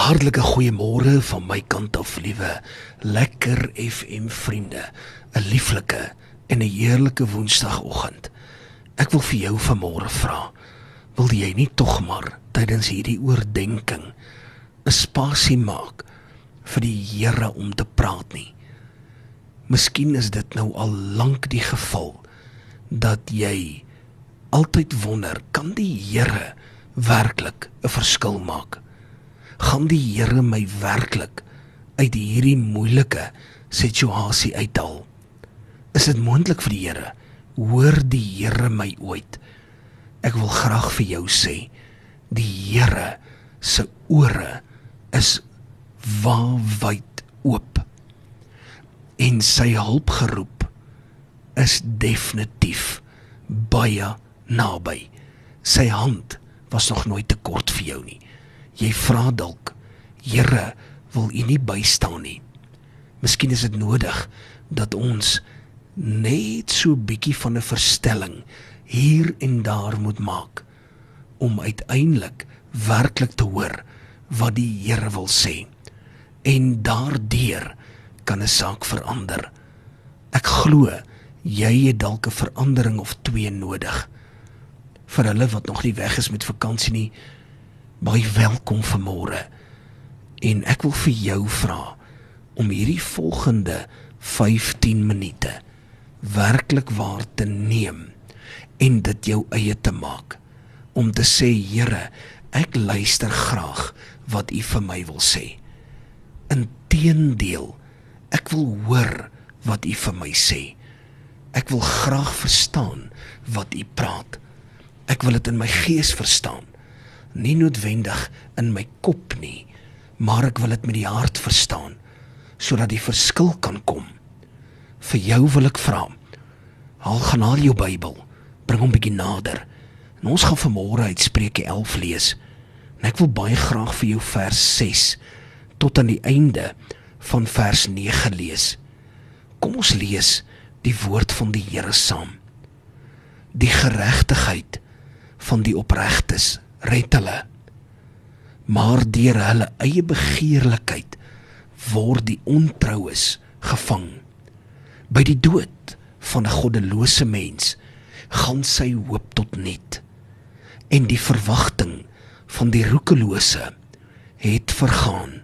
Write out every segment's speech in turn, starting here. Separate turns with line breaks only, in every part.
Hartlike goeiemôre van my kant af, liewe Lekker FM vriende. 'n Lieflike en 'n heerlike woensdagoggend. Ek wil vir jou vanmôre vra, wil jy nie tog maar tydens hierdie oordeenking 'n spasie maak vir die Here om te praat nie? Miskien is dit nou al lank die geval dat jy altyd wonder, kan die Here werklik 'n verskil maak? Gaan die Here my werklik uit hierdie moeilike situasie uithaal? Is dit moontlik vir die Here? Hoor die Here my ooit? Ek wil graag vir jou sê, die Here se ore is waawyd oop en sy hulpgeroep is definitief baie naby. Sy hand was nog nooit te kort vir jou nie. Jy vra dalk, Here, wil U nie bystaan nie? Miskien is dit nodig dat ons net so bietjie van 'n verstelling hier en daar moet maak, om uiteindelik werklik te hoor wat die Here wil sê. En daardeur kan 'n saak verander. Ek glo, jy het dalk 'n verandering of twee nodig. Vir hulle wat nog nie weg is met vakansie nie, baie welkom vanmôre. En ek wil vir jou vra om hierdie volgende 15 minute werklik waar te neem en dit jou eie te maak. Om te sê, Here, ek luister graag wat U vir my wil sê. Inteendeel, ek wil hoor wat U vir my sê. Ek wil graag verstaan wat U praat. Ek wil dit in my gees verstaan. Nie noodwendig in my kop nie, maar ek wil dit met die hart verstaan, sodat die verskil kan kom. Vir jou wil ek vra, gaan haal jou Bybel, bring hom bietjie nader, en ons gaan vanmôre uit Spreuke 11 lees, en ek wil baie graag vir jou vers 6, tot aan die einde van vers 9 lees. Kom ons lees die woord van die Here saam. Die geregtigheid van die opregtes red hulle, maar deur hulle eie begeerlikheid word die ontroues gevang. By die dood van 'n goddelose mens gaan sy hoop tot niet, en die verwagting van die roekelose het vergaan.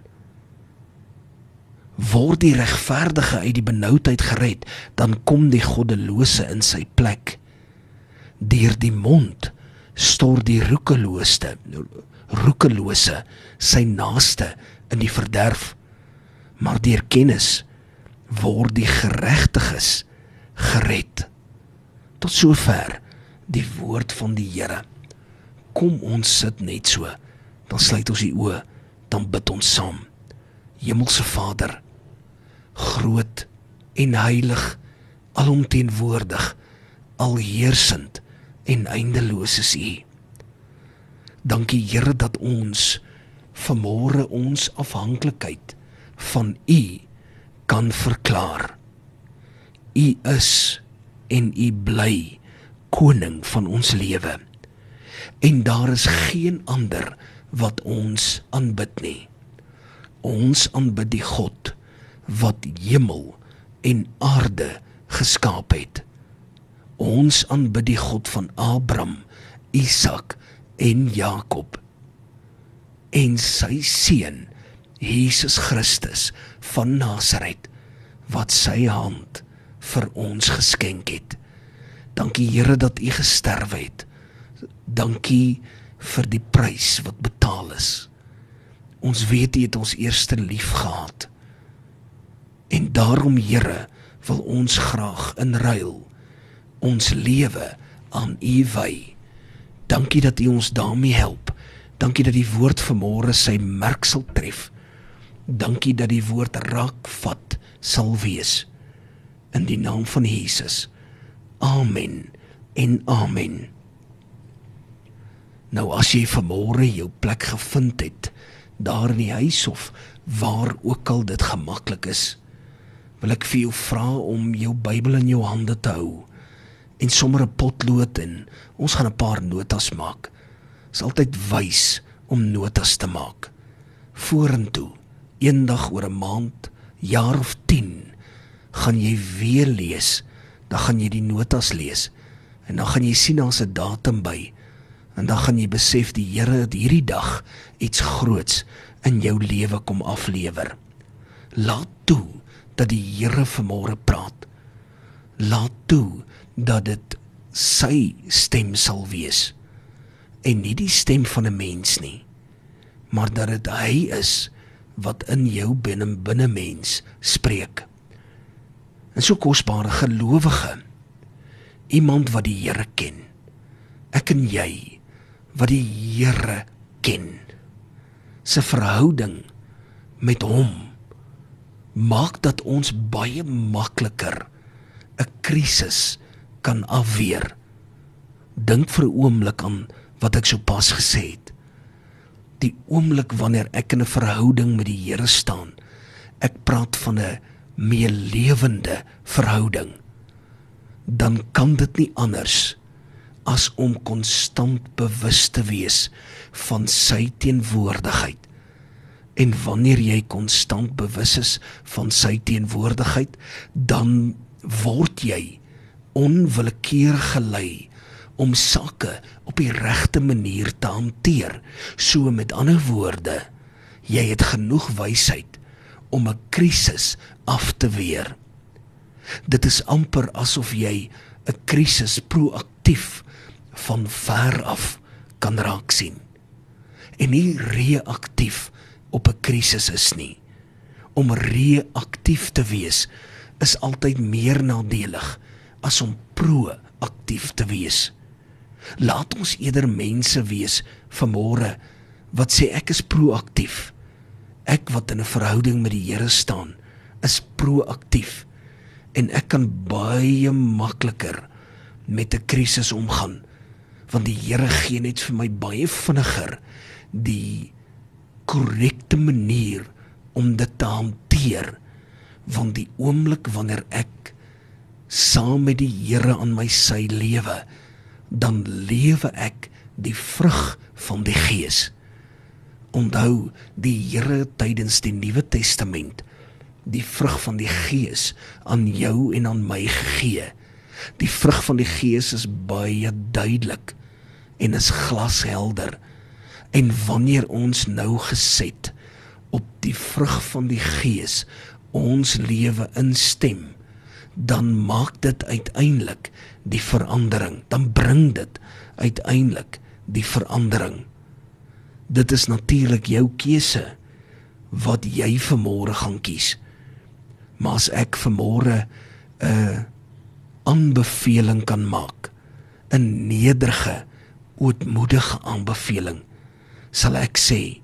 Word die regverdige uit die benoudheid gered, dan kom die goddelose in sy plek. Deur die mond stort die roekelose sy naaste in die verderf, maar deur kennis word die geregtiges gered. Tot sover die woord van die Here. Kom ons sit net so, dan sluit ons die oë, dan bid ons saam. Hemelse Vader, groot en heilig, alomteenwoordig, alheersend en eindeloos is U. Dankie Here dat ons vanmôre ons afhanklikheid van U kan verklaar. U is en U bly koning van ons lewe. En daar is geen ander wat ons aanbid nie. Ons aanbid die God wat hemel en aarde geskaap het. Ons aanbid die God van Abraham, Isak en Jakob. En sy seun, Jesus Christus van Nasaret, wat sy hand vir ons geskenk het. Dankie Here dat U gesterwe het. Dankie vir die prys wat betaal is. Ons weet U het ons eerste lief gehad. En daarom Here wil ons graag in ruil ons lewe aan U wy. Dankie dat U ons daarmee help. Dankie dat die woord vanmôre sy merk sal tref. Dankie dat die woord raakvat sal wees. In die naam van Jesus. Amen en amen. Nou as jy vanmôre jou plek gevind het, daar in die huis of waar ook al dit gemaklik is, wil ek vir jou vra om jou Bybel in jou hande te hou, en sommer 'n potlood en ons gaan 'n paar notas maak. Is altyd wys om notas te maak. vorentoe, eendag oor 'n maand, jaar of 10, gaan jy weer lees, dan gaan jy die notas lees, en dan gaan jy sien daar's 'n datum by, en dan gaan jy besef die Here het hierdie dag iets groots in jou lewe kom aflewer. Laat toe dat die Here vanmôre praat. Laat toe dat dit sy stem sal wees, en nie die stem van 'n mens nie, maar dat dit hy is wat in jou binne mens spreek. En so kosbare gelowige, iemand wat die Here ken, ek en jy, wat die Here ken, sy verhouding met hom, maak dat ons baie makliker 'n krisis kan afweer. Dink vir 'n oomblik aan wat ek sopas gesê het. Die oomblik wanneer ek in 'n verhouding met die Here staan, ek praat van 'n meelewende verhouding, dan kan dit nie anders as om konstant bewus te wees van sy teenwoordigheid. En wanneer jy konstant bewus is van sy teenwoordigheid, dan word jy onwillekeurig gelei om sake op die regte manier te hanteer. So met ander woorde, jy het genoeg wysheid om 'n krisis af te weer. Dit is amper asof jy 'n krisis proaktief van ver af kan raak sien, en nie reaktief op 'n krisis is nie. Om reaktief te wees is altyd meer nadelig as om proaktief te wees. Laat ons eerder mense wees vanmôre wat sê ek is proaktief. Ek wat in 'n verhouding met die Here staan, is proaktief, en ek kan baie makliker met 'n krisis omgaan, want die Here gee net vir my baie vinniger die korrekte manier om dit te hanteer, want die oomblik wanneer ek saam met die Here aan my sy lewe, dan lewe ek die vrug van die Gees. Onthou, die Here tydens die Nuwe Testament die vrug van die Gees aan jou en aan my gegee. Die vrug van die Gees is baie duidelik en is glashelder. En wanneer ons nou geset op die vrug van die Gees ons lewe instem, dan maak dit uiteindelik die verandering, dan bring dit uiteindelik die verandering. Dit is natuurlik jou keuse wat jy vanmôre gaan kies. Maar as ek vanmôre 'n aanbeveling kan maak, 'n nederige, ootmoedige aanbeveling, sal ek sê,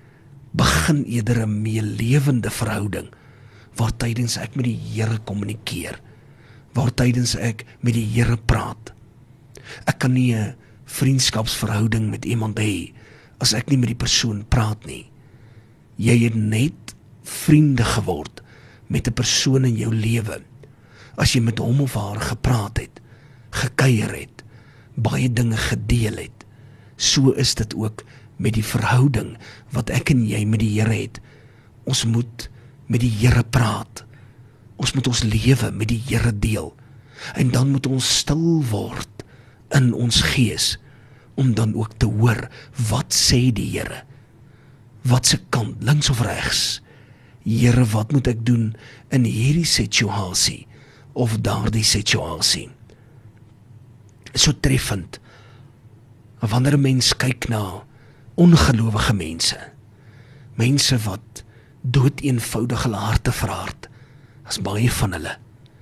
begin eerder 'n meelewende verhouding, waar tydens ek met die Here kommunikeer, waar tydens ek met die Here praat. Ek kan nie 'n vriendskapsverhouding met iemand hê as ek nie met die persoon praat nie. Jy het net vriende geword met 'n persoon in jou lewe as jy met hom of haar gepraat het, gekuier het, baie dinge gedeel het. So is dit ook met die verhouding wat ek en jy met die Here het. Ons moet met die Here praat. Ons moet ons lewe met die Here deel. En dan moet ons stil word in ons gees, om dan ook te hoor, wat sê die Here? Wat se kant, links of regs? Here, wat moet ek doen in hierdie situasie of daardie situasie? So treffend, wanneer 'n mens kyk na ongelowige mense, mense wat doeteenvoudig hulle harte verhard, is baie van hulle.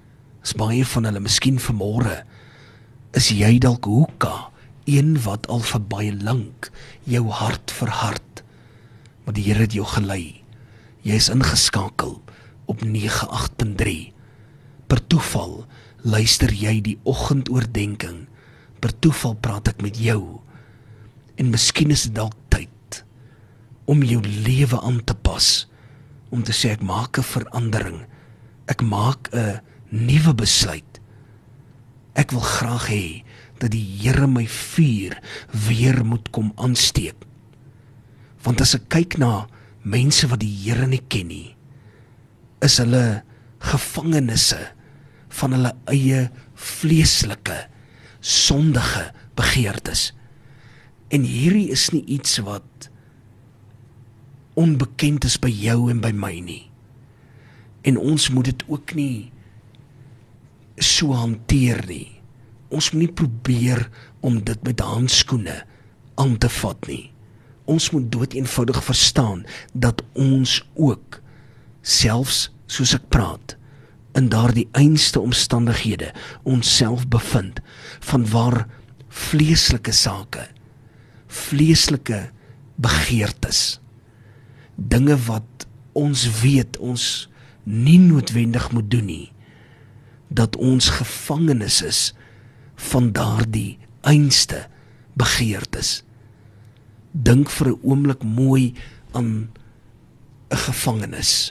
Miskien vanmôre is jy dalk hoeka, een wat al vir baie lank jou hart verhard, maar die Here het jou gelei. Jy is ingeskakel op 98.3. Per toeval luister jy die oggendoordenkings. Per toeval praat ek met jou. En miskien is dit dalk tyd om jou lewe aan te pas, om te sê ek maak 'n verandering. Ek maak 'n nuwe besluit. Ek wil graag hê dat die Here my vuur weer moet kom aansteek. Want as ek kyk na mense wat die Here nie ken nie, is hulle gevangenisse van hulle eie vleeslike, sondige begeertes. En hierdie is nie iets wat onbekend is by jou en by my nie. En ons moet dit ook nie so hanteer nie. Ons moet nie probeer om dit met handskoene aan te vat nie. Ons moet doodeenvoudig verstaan dat ons ook, selfs soos ek praat, in daardie einste omstandighede onsself bevind, van waar vleeslike sake, vleeslike begeertes, dinge wat ons weet ons nie noodwendig moet doen nie, dat ons gevangenes is van daardie einste begeertes. Dink vir 'n oomblik mooi aan 'n gevangenis.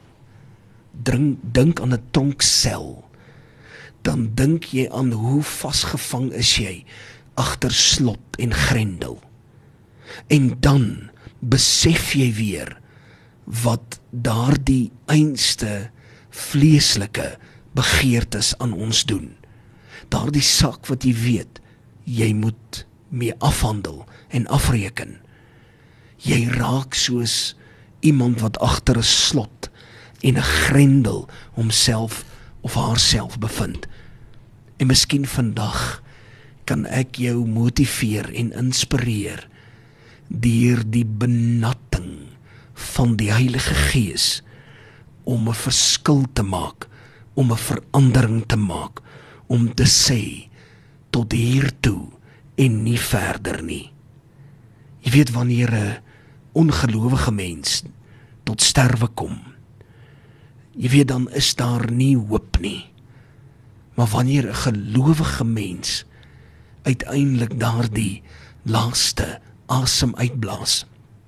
Dink aan 'n tronksel. Dan dink jy aan hoe vasgevang is jy agter slot en grendel. En dan besef jy weer wat daardie einste vleeslike begeertes aan ons doen. Daardie saak wat jy weet, jy moet mee afhandel en afreken. Jy raak soos iemand wat agter 'n slot en 'n grendel homself of haarself bevind. En miskien vandag kan ek jou motiveer en inspireer deur die benatting van die Heilige Gees om 'n verskil te maak, om 'n verandering te maak, om te sê tot hier toe en nie verder nie. Jy weet, wanneer 'n ongelowige mens tot sterwe kom, jy weet, dan is daar nie hoop nie. Maar wanneer 'n gelowige mens uiteindelik daardie laaste asem uitblaas,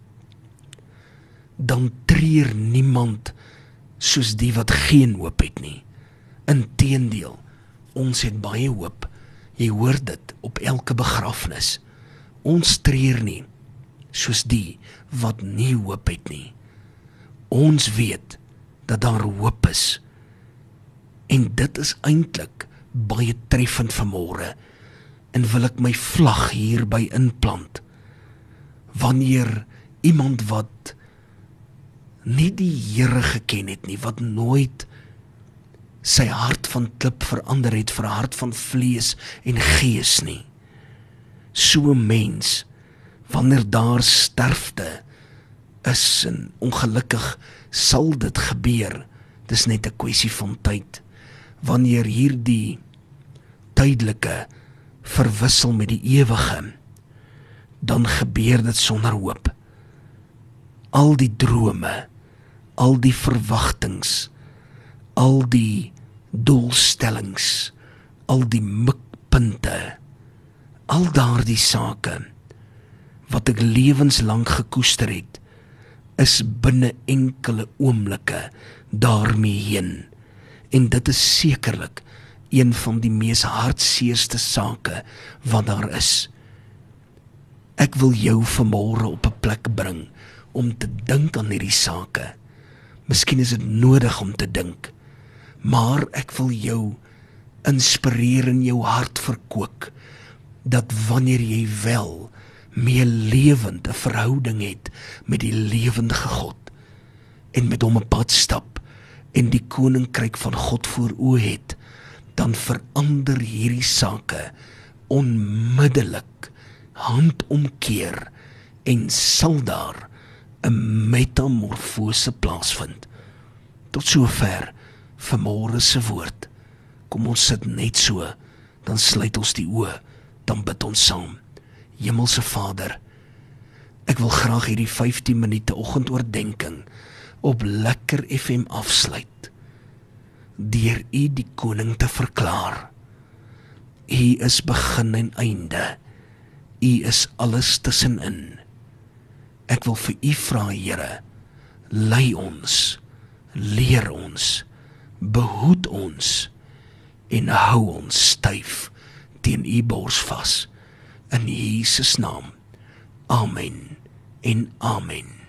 dan treur niemand soos die wat geen hoop het nie. Inteendeel, ons het baie hoop. Jy hoor dit op elke begrafnis. Ons treur nie soos die wat nie hoop het nie. Ons weet dat daar hoop is. En dit is eintlik baie treffend vanmôre. En wil ek my vlag hierby inplant. Wanneer iemand wat nie die Here geken het nie, wat nooit sy hart van klip verander het vir 'n hart van vlees en gees nie. So 'n mens, wanneer daar sterfte is, en ongelukkig sal dit gebeur, dis net 'n kwessie van tyd, wanneer hierdie tydelike verwissel met die ewige, dan gebeur dit sonder hoop. Al die drome, al die verwagtings, al die doelstellings, al die mikpunte, al daardie sake wat ek lewenslang gekoester het, is binne enkele oomblikke daarmee heen. En dit is sekerlik een van die mees hartseerste sake wat daar is. Ek wil jou vanmôre op 'n plek bring om te dink aan hierdie sake. Miskien is dit nodig om te dink, maar ek wil jou inspireer en jou hart verkoop, dat wanneer jy wel meer lewend 'n verhouding het met die lewendige God, en met hom 'n pad stap, en die koninkryk van God voor oë het, dan verander hierdie sake onmiddellik, handomkeer, en sal daar 'n metamorfose plaasvind. Tot sover vanmôre se woord. Kom ons sit net so, dan sluit ons die oë, dan bid ons saam. Hemelse Vader, ek wil graag hierdie 15 minute oggendoordenkings op Lekker FM afsluit, deur U die koning te verklaar. U is begin en einde. U is alles tussenin. Ek wil vir U vra, Here, lei ons, leer ons, behoed ons, en hou ons styf teen U bors vas, in Jesus naam. Amen en amen.